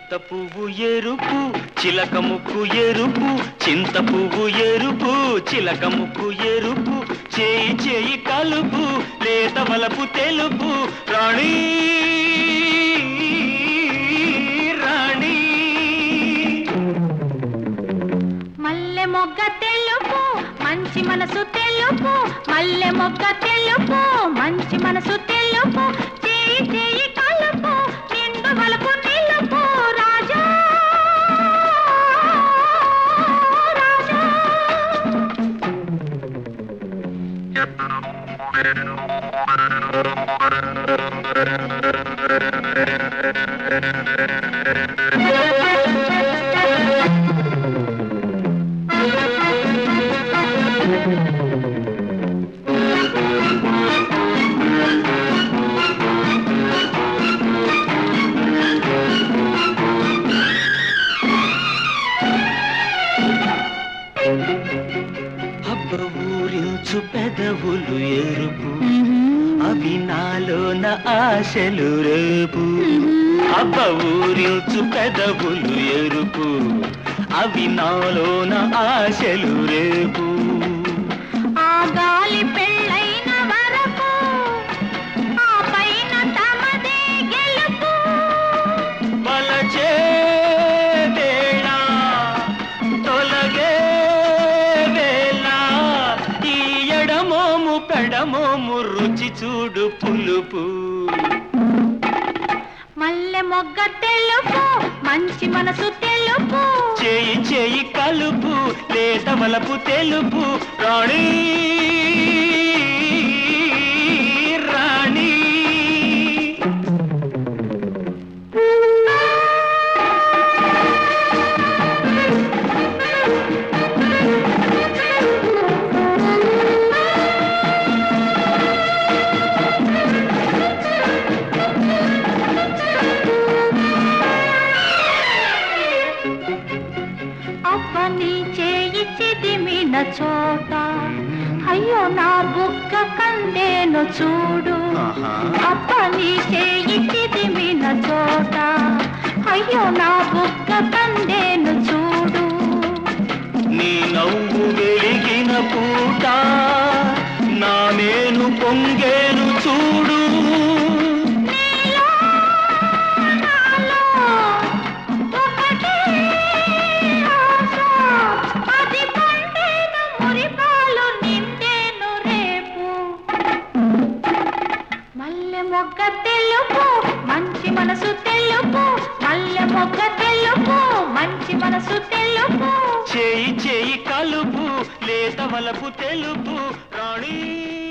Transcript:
చింత పువ్వు ఎరుపు చిలక ముక్కు ఎరుపు చింత పువ్వు ఎరుపు చిలక ముక్కు ఎరుపు చేయి చేయి కలుపు లేత వలపు తెలుపు రాణి రాణి మల్లె మొగ్గ తెలుపు మంచి మనసు తెలుపు మల్లె మొగ్గ తెలుపు మంచి మనసు తెలుపు చేయి చేయి కలుపు నిండు వలపు నిలుపు రాజా రాజా ఊరించు పెదవులు ఎరుపు అవి నాలోన ఆశలు రేపు అబ్బ ఊరించు పెదవులు ఎరుపు అవి నాలోన ఆశలు రేపు ఆ గాలి పెళ్ళైన వరకు ఆ పైన తమదే గెలుపు బలచే వేళ తొలగే వేళ ఈ ఎడమోము పెడమోము రుచి చూడు పులుపు మల్లె మొగ్గ తెలుపు మంచి మనసు తెలుపు చేయి చేయి కలుపు లేత వలపు తెలుపు రాణి రాణి అవ్వని చేయి చిదిమిన చోట అయ్యో నా బుగ్గ కందేను చూడు అవ్వని చేయి చిదిమిన చోట అయ్యో నా బుగ్గ కందేను చూడు నీ నవ్వు వెలిగిన పూట నా మేను పొంగేను చూడు నీలో నాలో ఒకటే ఆశ అది పండేను మురిపాలు నిండేను రేపు మల్లె మొగ్గ తెలుపు మంచి మనసు తెలుపు మల్లె మొగ్గ తెలుపు మంచి మనసు తెలుపు చేయి చేయి కలుపు లేత వలపు తెలుపు రాణి